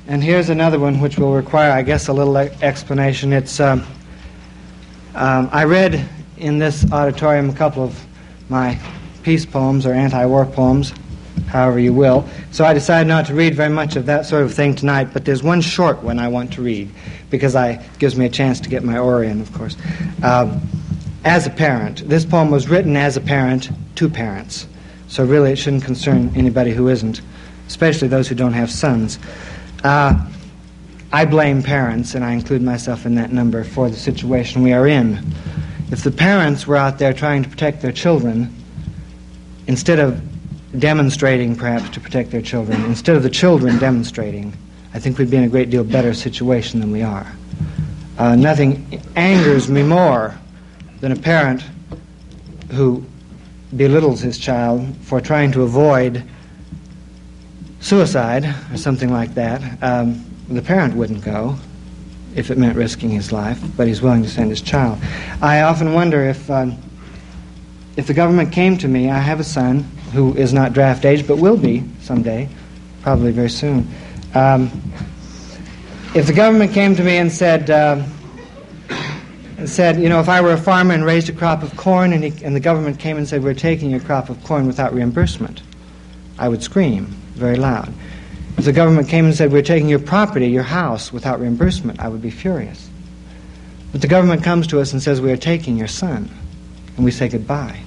And here's another one which will require, I guess, a little explanation. It's I read in this auditorium a couple of my peace poems or anti-war poems, however you will. So I decided not to read very much of that sort of thing tonight, but there's one short one I want to read because it gives me a chance to get my oar in, of course. As a parent. This poem was written as a parent to parents. So really it shouldn't concern anybody who isn't, especially those who don't have sons. I blame parents, and I include myself in that number, for the situation we are in. If the parents were out there trying to protect their children, instead of demonstrating perhaps to protect their children, instead of the children demonstrating, I think we'd be in a great deal better situation than we are. Nothing angers me more than a parent who belittles his child for trying to avoid suicide or something like that. The parent wouldn't go if it meant risking his life, but he's willing to send his child. I often wonder if the government came to me. I have a son who is not draft age, but will be someday, probably very soon. If the government came to me and said, you know, if I were a farmer and raised a crop of corn and the government came and said, we're taking your crop of corn without reimbursement, I would scream very loud. If the government came and said, we're taking your property, your house, without reimbursement, I would be furious. But the government comes to us and says, we are taking your son, and we say goodbye.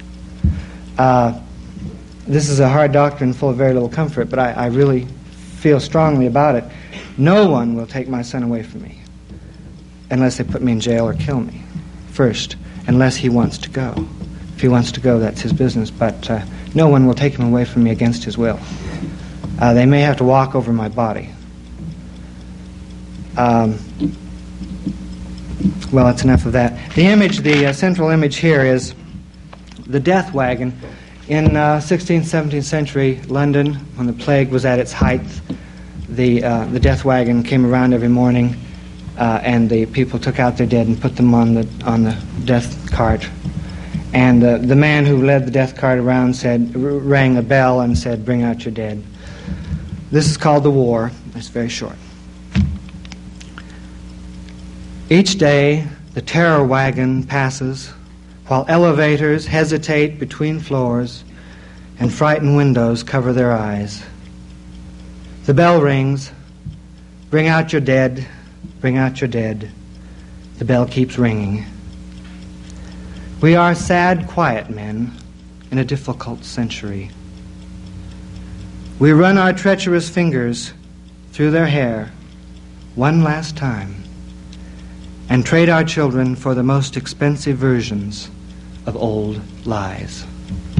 This is a hard doctrine full of very little comfort, but I really feel strongly about it. No one will take my son away from me unless they put me in jail or kill me first, unless he wants to go. If he wants to go, that's his business, but no one will take him away from me against his will. They may have to walk over my body. Well, that's enough of that. The central image here is the death wagon. In 16th, 17th century London, when the plague was at its height, the death wagon came around every morning, and the people took out their dead and put them on the death cart. And the man who led the death cart around rang a bell and said, "Bring out your dead." This is called the war. It's very short. Each day, the terror wagon passes, while elevators hesitate between floors and frightened windows cover their eyes. The bell rings. Bring out your dead. Bring out your dead. The bell keeps ringing. We are sad, quiet men in a difficult century. We run our treacherous fingers through their hair one last time and trade our children for the most expensive versions of old lies.